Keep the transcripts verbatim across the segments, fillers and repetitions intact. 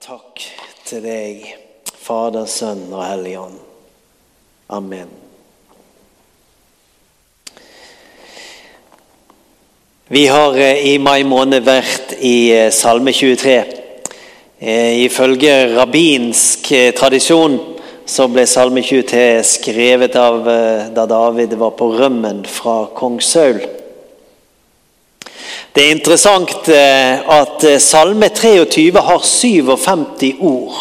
Takk til deg, Fader, Sønn og Hellig Ånd. Amen. Vi har i mai måned vært i Salme tjuetre. Ifølge rabbinsk tradisjon så ble Salme tjuetre skrevet av da David var på rømmen fra kong Saul. Det er interessant at Salme treogtyve har femtisyv ord.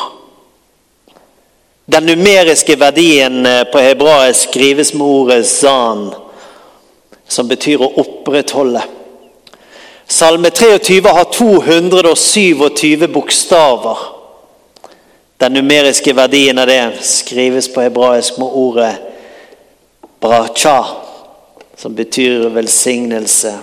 Den numeriske verdien på hebraisk skrives med ordet zan, som betyr å opprettholde. Salme treogtyve har to hundre syvogtyve bokstaver. Den numeriske verdien av det skrives på hebraisk med ordet bracha, som betyr velsignelse.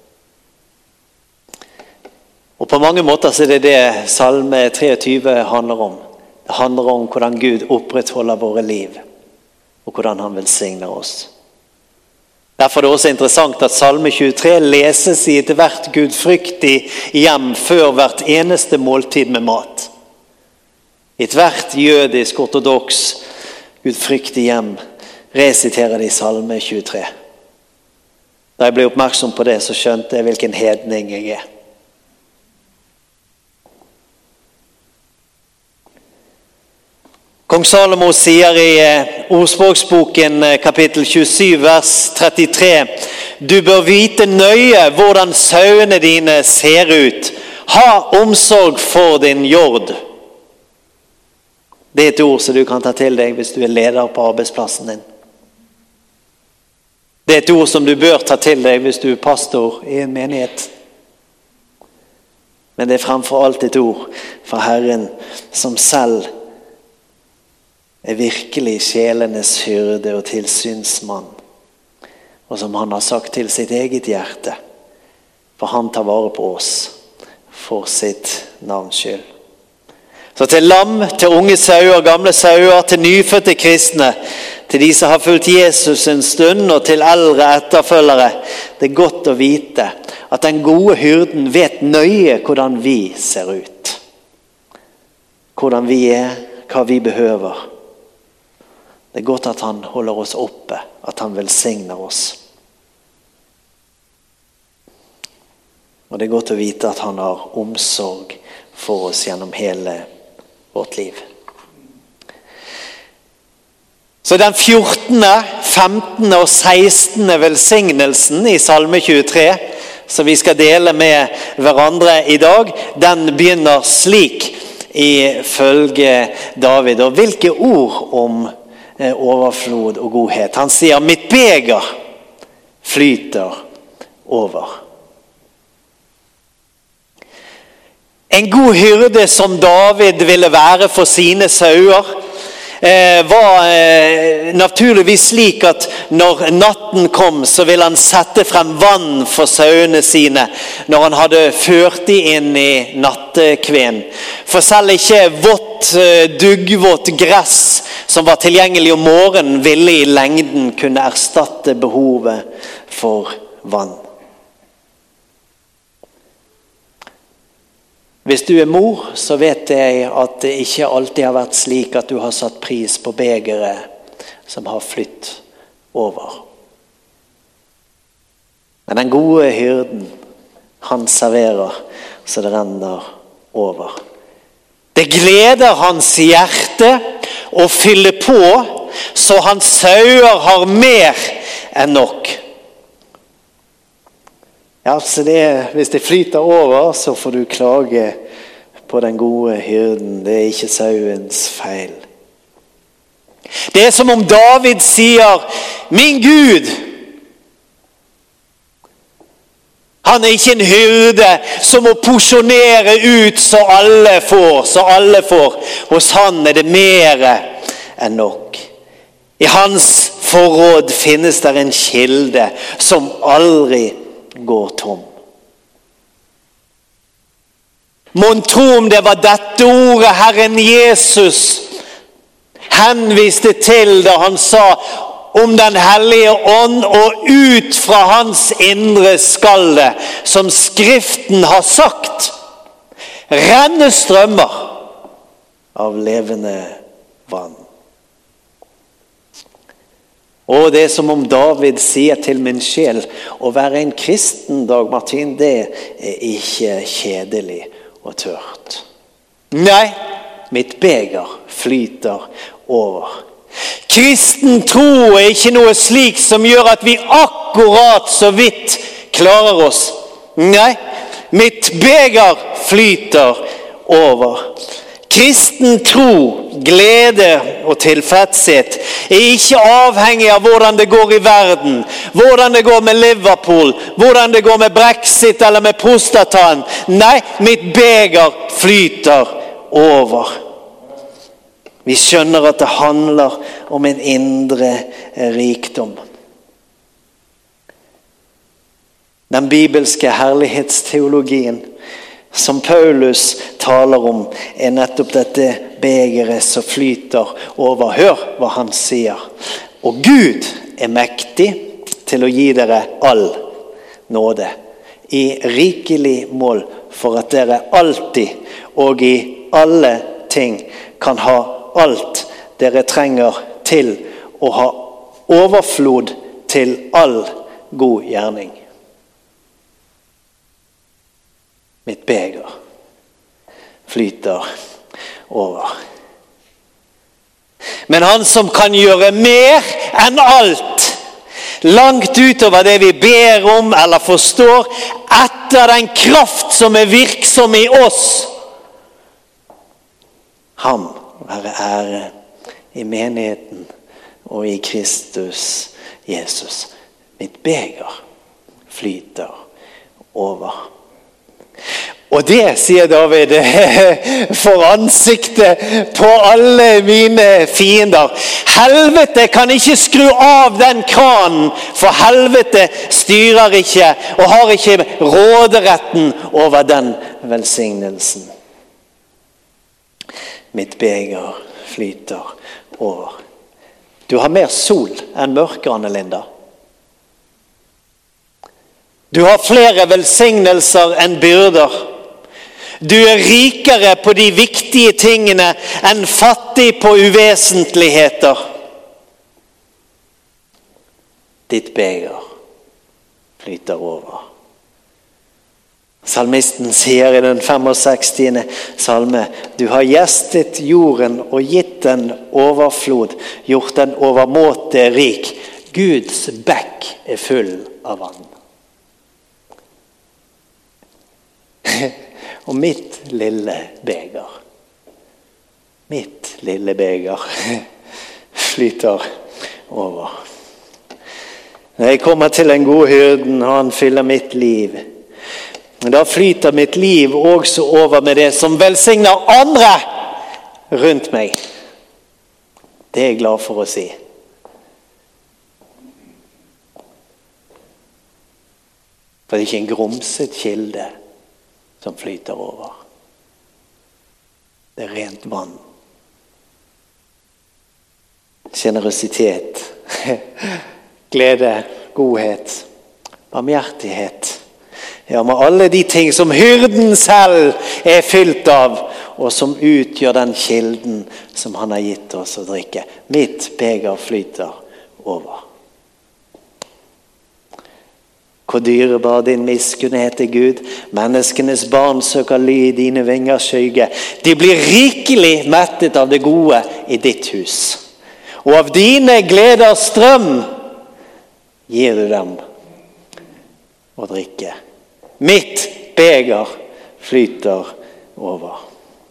Og på mange måter så er det det Salme treogtyve handler om. Det handler om hvordan Gud opprettholder våre liv, og hvordan han velsigner oss. Derfor er det også interessant at Salme tjuetre leses i et hvert gudfryktig hjem før hvert eneste måltid med mat. I et hvert jødisk ortodoks gudfryktig hjem resiterer de Salme tjuetre. Da jeg ble oppmerksom på det, så skjønte jeg hvilken hedning jeg er. Kong Salomo sier i ordspråksboken kapittel tjuesyv vers trettitre: Du bør vite nøye hvordan sauene dine ser ut. Ha omsorg for din jord. Det er et ord som du kan ta til deg hvis du er leder på arbeidsplassen din. Det er et ord som du bør ta til deg hvis du er pastor i en menighet. Men det er fremfor alt et ord fra Herren som selv er virkelig sjelenes hyrde og tilsynsmann, og som han har sagt til sitt eget hjerte, for han tar vare på oss for sitt navns skyld. Så til lam, til unge sauer, gamle sauer, til nyfødte kristne, til de som har fulgt Jesus en stund, og til eldre etterfølgere, det er godt å vite at den gode hyrden vet nøye hvordan vi ser ut. Hvordan vi er, hva vi behøver. Det er godt at han holder oss oppe, at han velsigner oss. Og det er godt å vite at han har omsorg for oss gjennom hele vårt liv. Så den fjortende, femtende og sekstende velsignelsen i Salme tjuetre, som vi skal dele med hverandre i dag, den begynner slik ifølge David. Og hvilke ord om overflod og godhet? Han sier, mitt beger flyter over. En god hyrde som David ville være for sine sauer, var naturligvis slik at når natten kom, så ville han sette frem vann for sauene sine når han hadde ført de inn i nattekven. For selv ikke vått, duggvått gress som var tilgjengelig om morgenen ville i lengden kunne erstatte behovet for vann. Hvis du er mor, så vet jeg at det ikke alltid har vært slik at du har satt pris på begeret som har flytt over. Men den gode hyrden, han serverer så det renner over. Det gleder hans hjerte å fylle på, så hans sauer har mer enn nok. Ja, så det, hvis det flyter over, så får du klage på den gode hyrden. Det er ikke sauens feil. Det er som om David sier, min Gud, han er ikke en hyrde som må porsjonere ut så alle får, så alle får. Hos han er det mer enn nok. I hans forråd finnes der en kilde som aldri går tom. Mon tro om det var dette ordet Herren Jesus henviste til da han sa om den hellige ånd, og ut fra hans indre skal det, som Skriften har sagt, renne strømmer av levende vann. Og det er som om David sier til min sjel, å være en kristen, Dag Martin, det er ikke kjedelig og tørt. Nei, mitt beger flyter over. Kristen tro er ikke noe slik som gjør at vi akkurat så vidt klarer oss. Nei, mitt beger flyter over. Kristen tro, glede og tilfredshet er ikke avhengig av hvordan det går i verden, hvordan det går med Liverpool, hvordan det går med Brexit eller med prostataen. Nei, mitt beger flyter over. Vi skjønner at det handler om en indre rikdom. Den bibelske herlighetsteologien som Paulus taler om, er nettopp dette begeret som flyter over. Hør hva han sier. Og Gud er mektig til å gi dere all nåde i rikelig mål, for at dere alltid og i alle ting kan ha alt dere trenger til å ha overflod til all god gjerning. Mitt beger flyter over. Men han som kan gjøre mer enn alt, langt utover det vi ber om eller forstår, etter den kraft som er virksom i oss, ham være ære i menigheten og i Kristus Jesus. Mitt beger flyter over. Og det, sier David, for ansiktet på alle mine fiender. Helvete kan ikke skru av den kranen, for helvete styrer ikke og har ikke råderetten over den velsignelsen. Mitt beger flyter over. Du har mer sol enn mørke, Anne Linda. Du har flere velsignelser enn byrder. Du er rikere på de viktige tingene enn fattig på uvesentligheter. Ditt beger flyter over. Salmisten sier i den seksogfemtiende salme, du har gjestet jorden og gitt den overflod, gjort den overmåte rik. Guds bekk er full av vann. Og mitt lille beger, mitt lille beger flyter over. Når jeg kommer til den gode hyrden, og han fyller mitt liv, da flyter mitt liv også over med det som velsigner andre rundt meg. Det er jeg glad for å si. For det er ikke en grumset kilde som flyter over. Det er rent vann. Generøsitet, glede, godhet, barmhjertighet. Ja, med alle de ting som hyrden selv er fylt av, og som utgjør den kilden som han har gitt oss å drikke. Mitt beger flyter over. Hvor dyrebar din miskunnhet er, Gud. Menneskenes barn søker ly i dine vingers skygge. De blir rikelig mettet av det gode i ditt hus. Og av dine gleders strøm gir du dem å drikke. Mitt beger flyter over.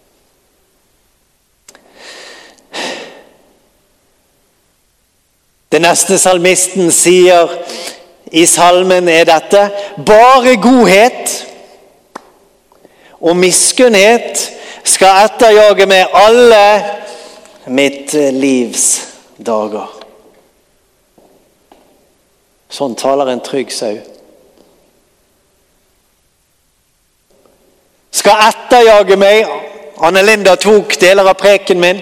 Det neste salmisten sier i salmen er dette: bare godhet og miskunnhet skal etterjage meg alle mitt livs dager. Sånn taler en trygg sau. Skal etterjage meg. Anne Linda tok deler av preken min.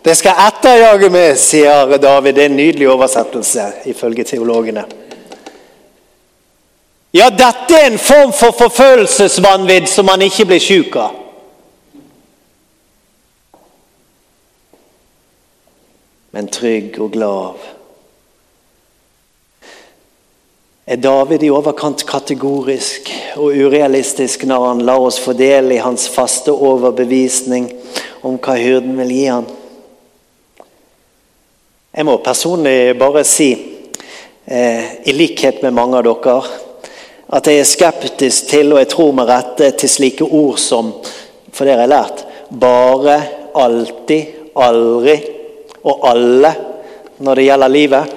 Det skal etterjage meg, sier David. Det er en nydelig oversettelse, ifølge teologene. Ja, dette er en form for forfølgelsesvanvidd som man ikke blir syk av. Men trygg og glad. Er David i overkant kategorisk og urealistisk når han lar oss fordele i hans faste overbevisning om hva hyrden vil gi han? Jeg må personlig bare si, eh, i likhet med mange av dere, at jeg er skeptisk til, og jeg tror med rette, til slike ord som, for det har jeg lært, bare, alltid, aldri og alle når det gjelder livet.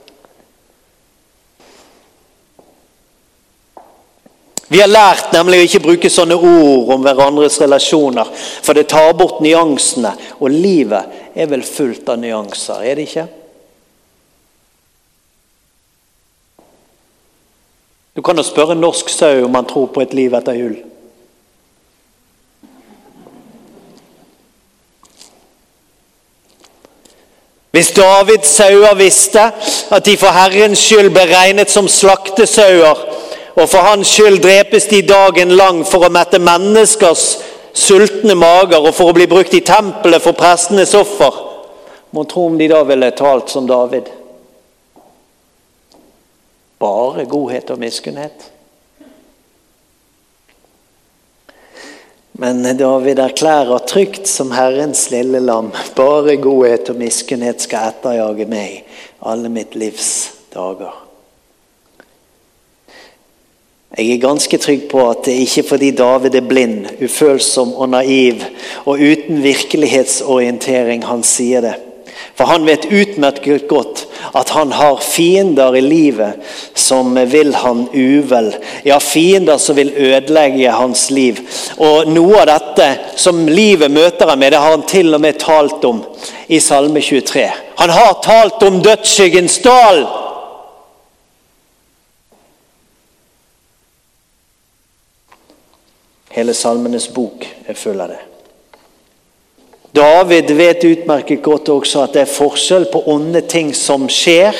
Vi har lært nemlig å ikke bruke sånne ord om hverandres relasjoner, for det tar bort nyansene, og livet er vel fullt av nyanser, er det ikke? Du kan jo spørre en norsk sau om han tror på et liv etter jul. Hvis Davids sauer visste at de for Herrens skyld ble regnet som slaktesauer, og for hans skyld drepes de dagen lang for å mette menneskers sultne mager og for å bli brukt i tempelet for prestenes offer, må tro om de da ville talt som David. Bare godhet og miskunnhet. Men David erklærer trygt som Herrens lille lam, bare godhet og miskunnhet skal etterjage meg alle mitt livs dager. Jeg er ganske trygg på at det ikke er fordi David er blind, ufølsom og naiv og uten virkelighetsorientering han sier det. For han vet utmerket godt at han har fiender i livet som vil han uvel. Ja, fiender som vil ødelegge hans liv. Og noe av dette som livet møter han med, det har han til og med talt om i Salme tjuetre. Han har talt om dødsskyggens dal. Hele Salmenes bok er full av det. David vet utmerket godt også at det er forskjell på onde ting som skjer,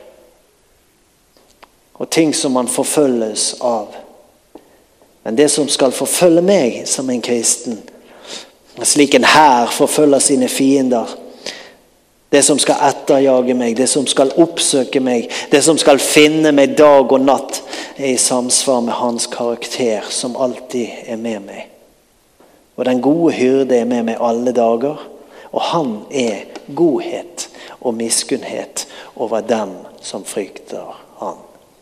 og ting som man forfølges av. Men det som skal forfølge meg som en kristen, slik en hær forfølger sine fiender, det som skal etterjage meg, det som skal oppsøke meg, det som skal finne meg dag og natt, er i samsvar med hans karakter som alltid er med meg. Og den gode hyrde er med meg alle dager, og han er godhet og miskunnhet over dem som frykter han.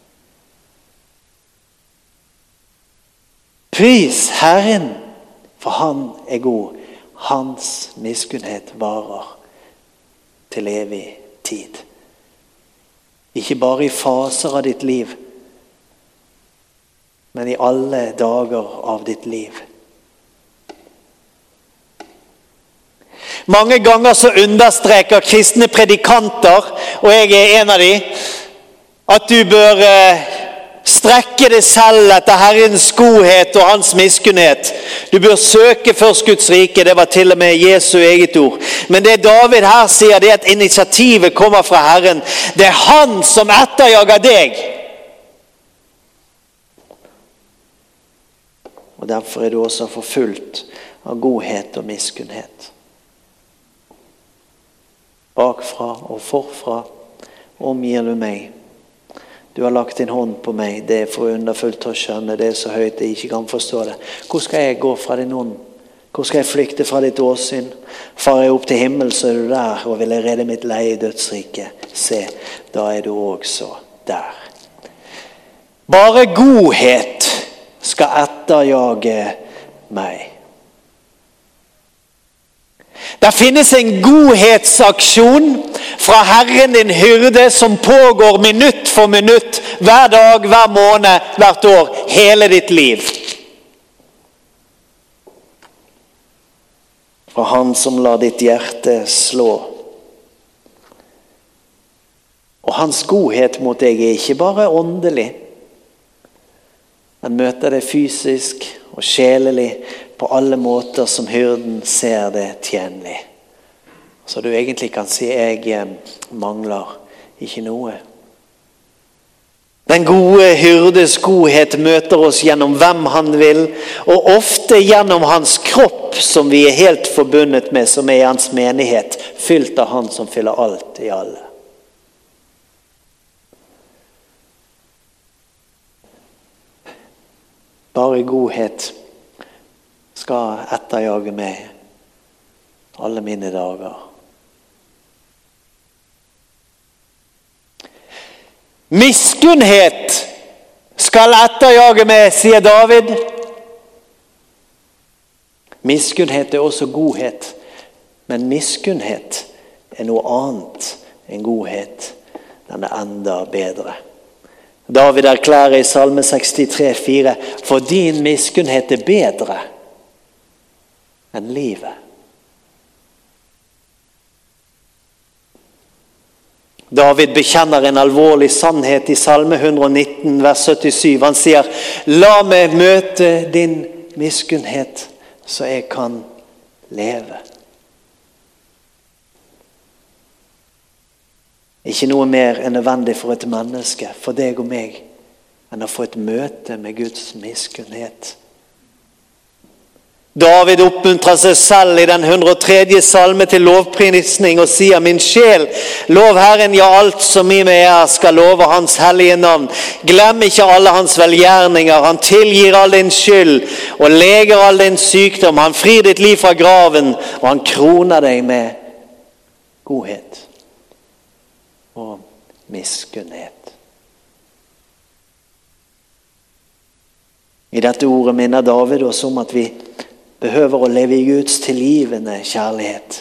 Pris Herren, for han er god. Hans miskunnhet varer til evig tid. Ikke bare i faser av ditt liv, men i alle dager av ditt liv. Mange ganger så understreker kristne predikanter, og jeg er en av de, at du bør strekke deg selv etter Herrens godhet og hans miskunnhet. Du bør søke først Guds rike, det var til og med Jesu eget ord. Men det David her sier, det er at initiativet kommer fra Herren. Det er han som etterjager deg. Og derfor er du også forfulgt av godhet og miskunnhet. Bakfra og forfra omgir du meg. Du har lagt din hånd på meg. Det er for underfullt til å skjønne. Det er så høyt jeg ikke kan forstå det. Hvor skal jeg gå fra din hånd? Hvor skal jeg flykte fra ditt åsyn? Farer jeg opp til himmel, så er du der, og vil jeg redde mitt leie i dødsriket. Se, da er du også der. Bare godhet skal etterjage meg. Det finnes en godhetsaksjon fra Herren din hyrde som pågår minutt for minutt, hver dag, hver måned, hvert år, hele ditt liv. Fra han som lar ditt hjerte slå. Og hans godhet mot deg er ikke bare åndelig. Han møter det fysisk og sjelelig på alle måter som hyrden ser det tjenlig. Så du egentlig kan si jeg mangler ikke noe. Den gode hyrdes godhet møter oss gjennom hvem han vil, og ofte gjennom hans kropp som vi er helt forbundet med, som er hans menighet, fylt av han som fyller alt i alle. Bare godhet skal etterjage meg alle mine dager. Miskunnhet skal etterjage meg, sier David. Miskunnhet er også godhet, men miskunnhet er noe annet enn godhet. Den er enda bedre. David erklærer i Salme sekstitre fire, for din miskunnhet er bedre enn livet. David bekjenner en alvorlig sannhet i Salme hundre og nitten, vers syttisju. Han sier, la meg møte din miskunnhet, så jeg kan leve. Ikke noe mer er nødvendig for et menneske, for deg og meg, enn å få et møte med Guds miskunnhet. David oppmuntrer seg selv i den hundre og tredje salme til lovprisning og sier, min sjel, lov Herren, ja alt som i meg er, skal love hans hellige navn. Glem ikke alle hans velgjerninger, han tilgir all din skyld og leger all din sykdom. Han frir ditt liv fra graven, og han kroner deg med godhet og miskunnhet. I dette ordet minner David oss om at vi behøver å leve i Guds tilgivende kjærlighet.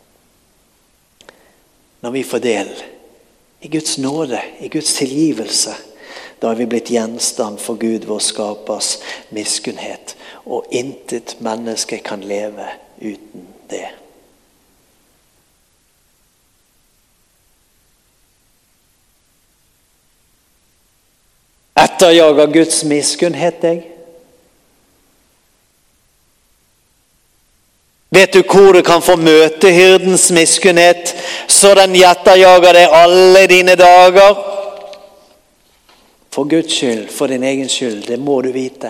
Når vi får del i Guds nåde, i Guds tilgivelse, da er vi blitt gjenstand for Gud, vår skapers miskunnhet, og intet menneske kan leve uten det. Etterjager Guds miskunnhet deg? Vet du hvor du kan få møte hyrdens miskunnhet, så den etterjager deg alle dine dager? For Guds skyld, for din egen skyld, det må du vite.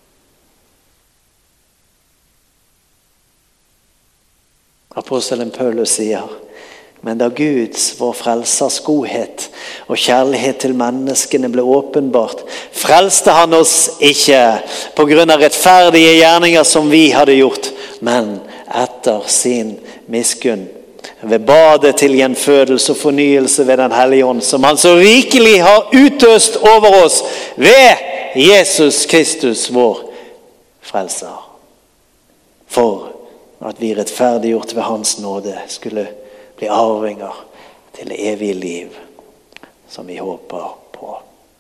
Apostelen Paulus sier, men da Guds, vår frelsers godhet og kjærlighet til menneskene ble åpenbart, frelste han oss ikke på grunn av rettferdige gjerninger som vi hadde gjort, men etter sin miskunn, ved badet til gjenfødelse og fornyelse ved den hellige ånd, som han så rikelig har utøst over oss ved Jesus Kristus, vår frelser. For at vi rettferdiggjort ved hans nåde skulle bli arvinger til det evige liv som vi håper på.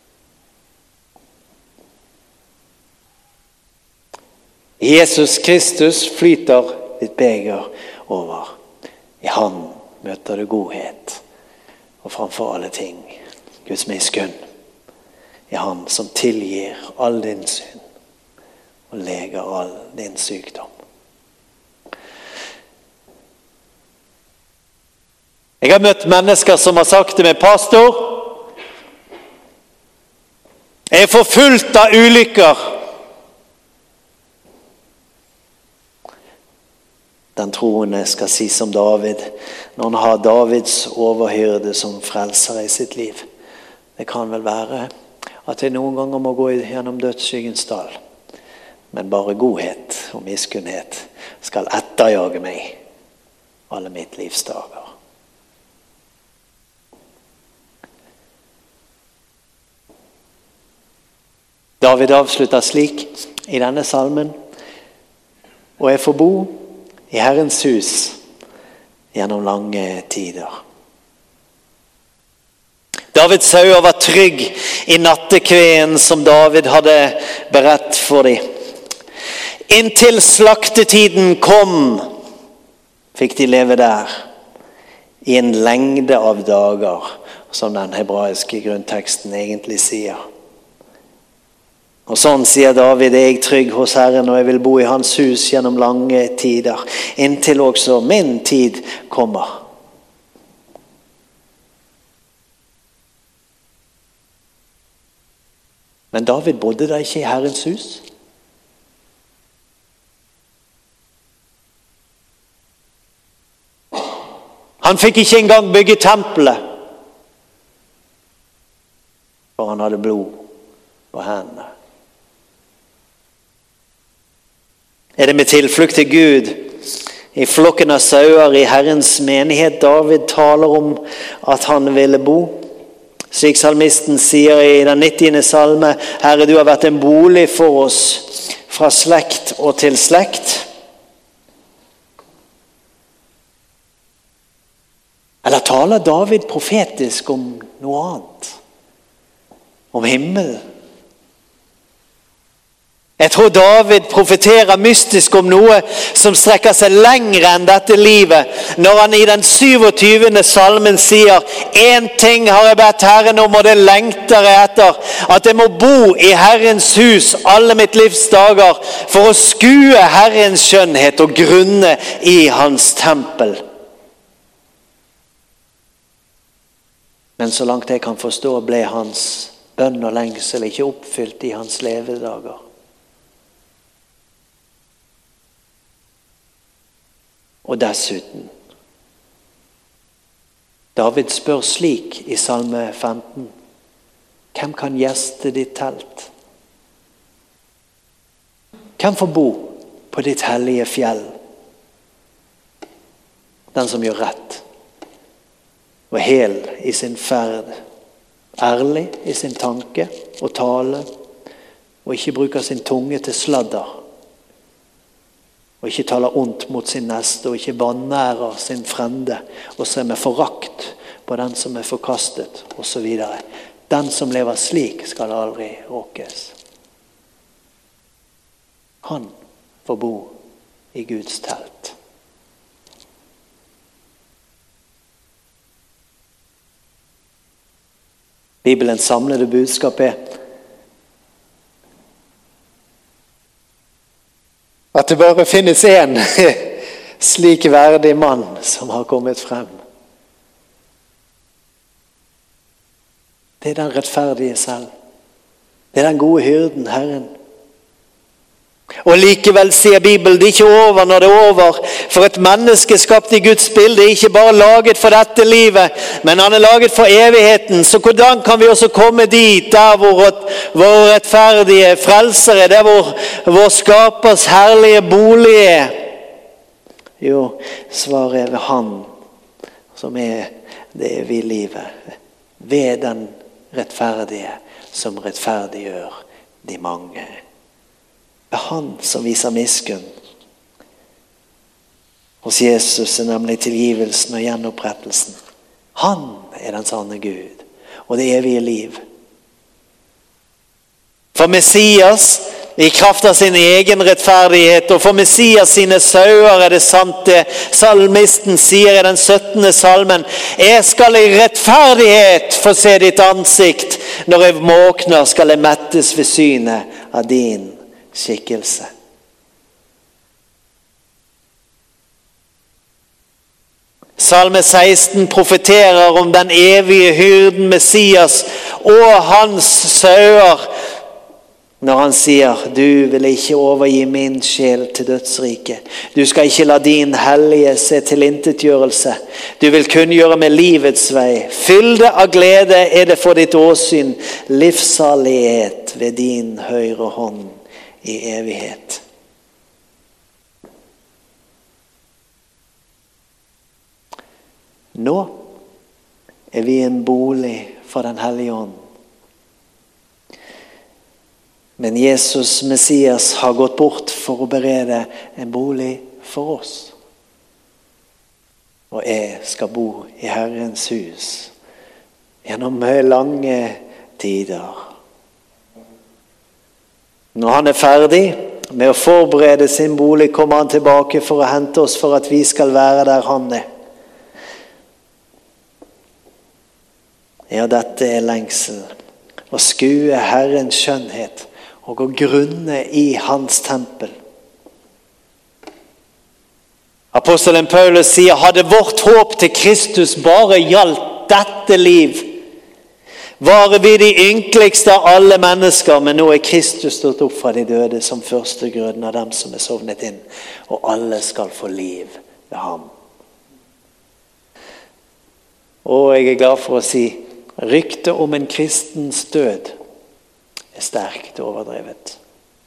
Jesus Kristus flyter ditt beger over. I han møter du godhet, og framfor alle ting Guds miskunn. I han som tilgir all din synd og leger all din sykdom. Jeg har møtt mennesker som har sagt til meg, pastor, jeg er forfulgt av ulykker. Den troende skal si som David, når han har Davids overhyrde som frelser i sitt liv. Det kan vel være at jeg noen ganger må gå gjennom dødsskyggens dal, men bare godhet og miskunnhet skal etterjage meg alle mitt livs dager. David avslutter slik i denne salmen, og jeg får bo i Herrens hus gjennom lange tider. Davids sauer var trygg i nattekveen som David hadde beredt for dem. Inntil slaktetiden kom, fikk de leve der i en lengde av dager, som den hebraiske grunnteksten egentlig sier. Og sånn sier David, jeg er trygg hos Herren, og jeg vil bo i hans hus gjennom lange tider, inntil også min tid kommer. Men David bodde da ikke i Herrens hus. Han fikk ikke engang bygge tempelet, for han hadde blod på hendene. Er det med tilflukt til Gud i flokken av sauer i Herrens menighet David taler om at han ville bo? Slik salmisten sier i den nittiende salme: Herre, du har vært en bolig for oss fra slekt og til slekt. Eller taler David profetisk om noe annet? Om himmelen? Jeg tror David profeterer mystisk om noe som strekker seg lengre enn dette livet, når han i den syvogtyvende salmen sier: en ting har jeg bedt Herren om, og det lengter jeg etter, at jeg må bo i Herrens hus alle mitt livs dager, for å skue Herrens skjønnhet og grunne i hans tempel. Men så langt jeg kan forstå, ble hans bønn og lengsel ikke oppfylt i hans levedager. Og dessuten, David spør slik i salme femten: hvem kan gjeste ditt telt? Hvem får bo på ditt hellige fjell? Den som gjør rett og hel i sin ferd, ærlig i sin tanke og tale, og ikke bruker sin tunge til sladder, og ikke taler ondt mot sin neste, og ikke vanærer sin frende, og ser med forakt på den som er forkastet, og så videre. Den som lever slik skal aldri råkes. Han får bo i Guds telt. Bibelens samlede budskap er at det bare finnes en slik verdig mann som har kommet frem. Det er den rettferdige selv. Det er den gode hyrden, Herren. Og likevel sier Bibelen, det er ikke over når det er over, for et menneske skapt i Guds bilde er ikke bare laget for dette livet, men han er laget for evigheten. Så hvordan kan vi også komme dit, der hvor vår rettferdige frelser er, der hvor vår skapers herlige bolig er? Jo, svaret er ved han som er det evige livet, ved den rettferdige som rettferdiggjør de mange. Det er han som viser miskunn. Hos Jesus er nemlig tilgivelsen og gjenopprettelsen. Han er den sanne Gud og det evige liv. For Messias, i kraft av sin egen rettferdighet, og for Messias sine sauer er det sant det salmisten sier i den syttende salmen: jeg skal i rettferdighet få se ditt ansikt, når jeg våkner skal jeg mettes ved synet av din skikkelse. Salme seksten profeterer om den evige hyrden Messias og hans sauer, når han sier: du vil ikke overgi min sjel til dødsriket. Du skal ikke la din hellige se tilintetgjørelse. Du vil kunngjøre med livets vei. Fylde av glede er det for ditt åsyn, livssalighet ved din høyre hånd i evighet. Nå er vi en bolig for den hellige ånd. Men Jesus, Messias, har gått bort for å berede en bolig for oss. Og jeg skal bo i Herrens hus gjennom lange tider. Når han er ferdig med å forberede sin bolig, kommer han tilbake for å hente oss, for at vi skal være der han er. Ja, dette er lengsel. Å skue Herrens skjønnhet og å grunne i hans tempel. Apostelen Paulus sier: hadde vårt håp til Kristus bare gjaldt dette liv, Var vi de ynkeligste av alle mennesker, men nå er Kristus stått opp fra de døde som førstegrøden av dem som er sovnet inn, og alle skal få liv ved ham. Og jeg er glad for å si, ryktet om en kristens død er sterkt overdrevet.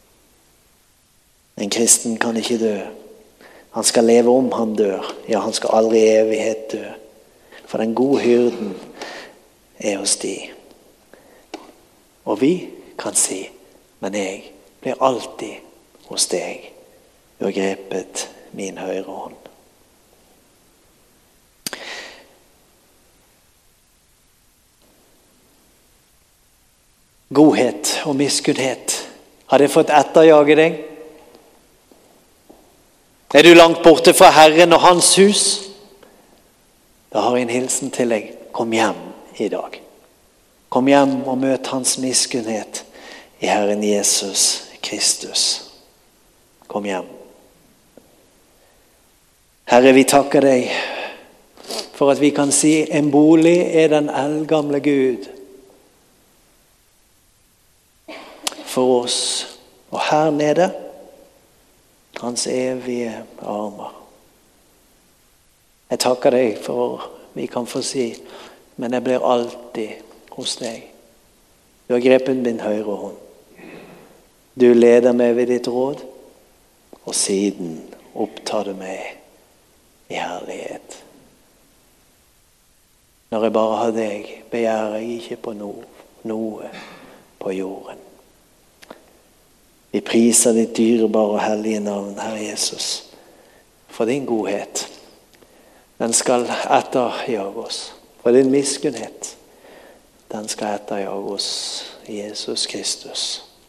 En kristen kan ikke dø. Han skal leve om han dør. Ja, han skal aldri i evighet dø. For den gode hyrden er hos de. Og vi kan si, men jeg blir alltid hos deg. Du har grepet min høyre hånd. Godhet og miskunnhet, har det fått etterjage deg? Er du langt borte fra Herren og hans hus? Da har jeg en hilsen til deg. Kom hjem i dag. Kom hjem og møt hans miskunnhet i Herren Jesus Kristus. Kom hjem. Herre, vi takker deg for at vi kan si en bolig er den eldgamle Gud for oss. Og her nede, hans evige armer. Jeg takker deg for vi kan få si, men jeg blir alltid hos deg. Du har grepet min høyre hånd. Du leder meg ved ditt råd, og siden opptar du meg i herlighet. Når jeg bare har deg, begjærer jeg ikke på noe, noe på jorden. Vi priser ditt dyrebare og hellige navn, Herre Jesus, for din godhet. Den skal etterjage oss. For din miskunnhet, den skal etterjage oss, Jesus Kristus.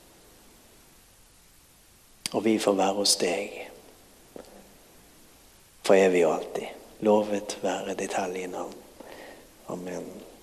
Og vi får være hos deg for evig og alltid. Lovet være ditt hellige navn. Amen.